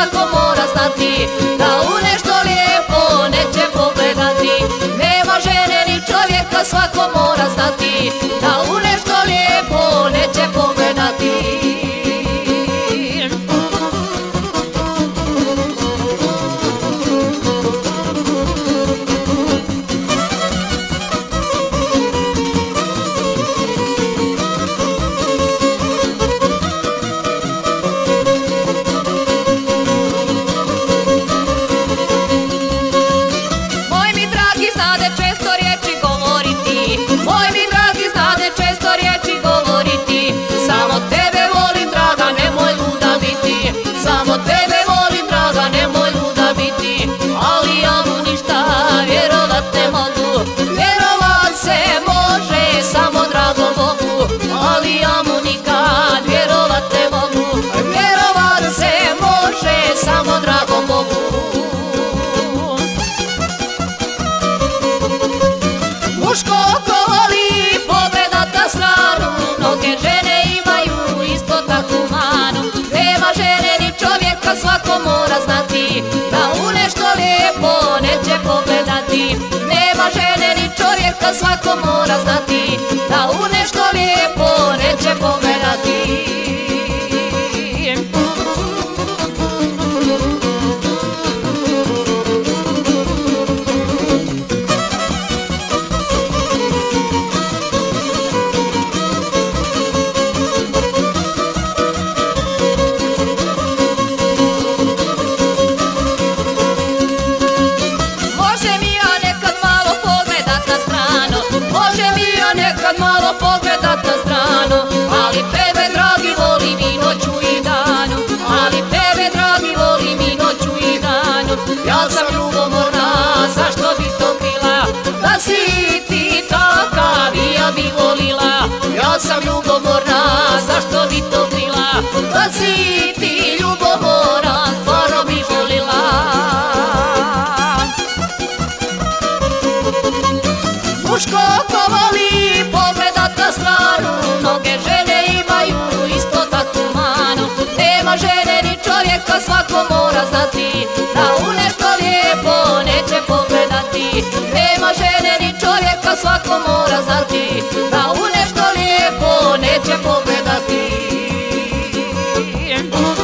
svako mora znati, da u nešto lijepo neće pogledati. Nema žene ni čovjeka, svako mora znati, da u nešto lijepo neće pogledati. Muško ko voli pogledat na stranu, mnoge žene imaju isto takvu manu. Nema žene ni čovjeka, svako mora znati, da u nešto lijepo neće pogledati. Nema žene ni čovjeka, svako mora znati, da u nešto lijepo neće pogledati. Nekad malo pogledat na stranu, ali tebe dragi volim i noću i danu, ali tebe dragi volim i noću i danu. Ja sam ljubomorna, zašto bi to krila, da si ti takav i ja bi volila. Ja sam ljubomorna, zašto bi to krila, da si ti ljubomorna, stvarno bi volila. Muško ko voli pogledat na stranu, mnoge žene imaju isto takvu manu. Nema žene ni čovjeka, svako mora znati, da u nešto lijepo neće pogledati. Nema žene ni čovjeka, svako mora znati, da u nešto lijepo neće pogledati.